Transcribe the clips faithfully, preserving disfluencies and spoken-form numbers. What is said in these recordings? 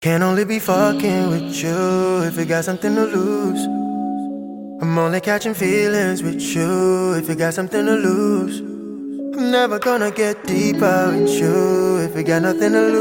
Can only be fucking with you if you got something to lose. I'm only catching feelings with you if you got something to lose. I'm never gonna get deeper with you if you got nothing to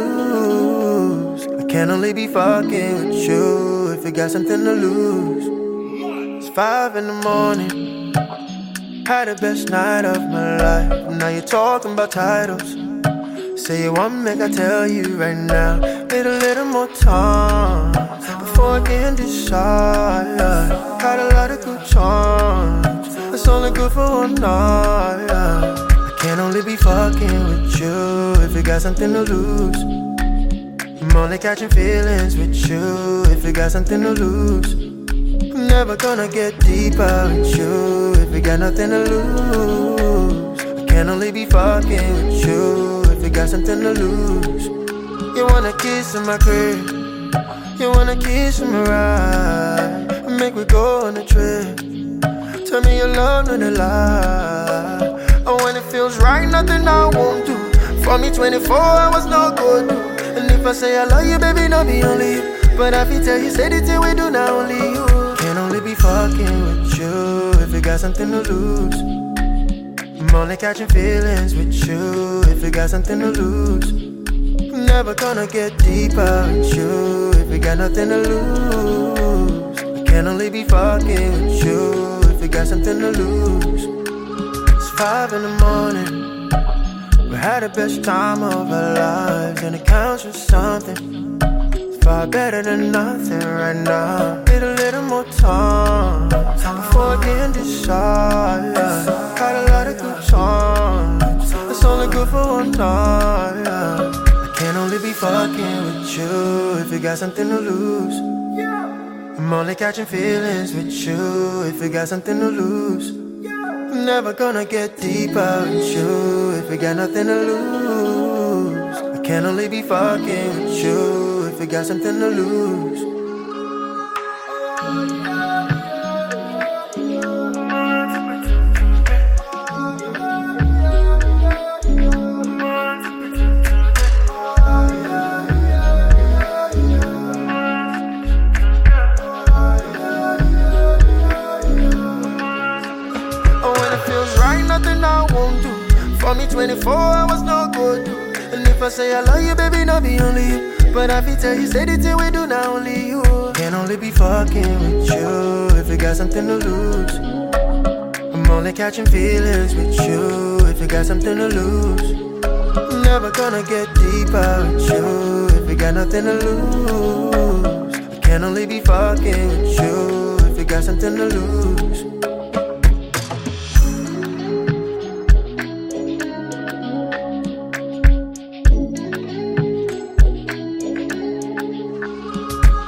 lose. I can only be fucking with you if you got something to lose. It's five in the morning, had the best night of my life. Now you're talking about titles. Say you want me, I tell you right now. Need a little more time before I can decide. Got a lot of good times, it's only good for one night. I can only be fucking with you if you got something to lose. I'm only catching feelings with you if you got something to lose. I'm never gonna get deeper with you if you got nothing to lose. I can only be fucking with you if you got something to lose. You wanna kiss in my crib, you wanna kiss in my ride, make me go on a trip. Tell me your love, not a lie. And when it feels right, nothing I won't do. For me, twenty-four hours, no good. And if I say I love you, baby, not be only you. But I feel tell you, say the thing we do, now only you. Can only be fucking with you if you got something to lose. I'm only catching feelings with you if you got something to lose. I'm never gonna get deeper with you if you got nothing to lose. I can only be fucking with you if you got something to lose. It's five in the morning, we had the best time of our lives, and it counts for something. It's far better than nothing right now. Need a little more time before I can decide. Got a lot of good times, it's only good for one night. I can only be fucking with you if you got something to lose. I'm only catching feelings with you if you got something to lose. I'm never gonna get deeper with you if you got nothing to lose. I can only be fucking with you if you got something to lose. Nothing I won't do. For me, twenty-four hours, no good. And if I say I love you, baby, not be only you. But I feel tell you, say the thing we do, now only you. Can only be fucking with you if you got something to lose. I'm only catching feelings with you if you got something to lose. I'm never gonna get deeper with you if you got nothing to lose. I can only be fucking with you if you got something to lose.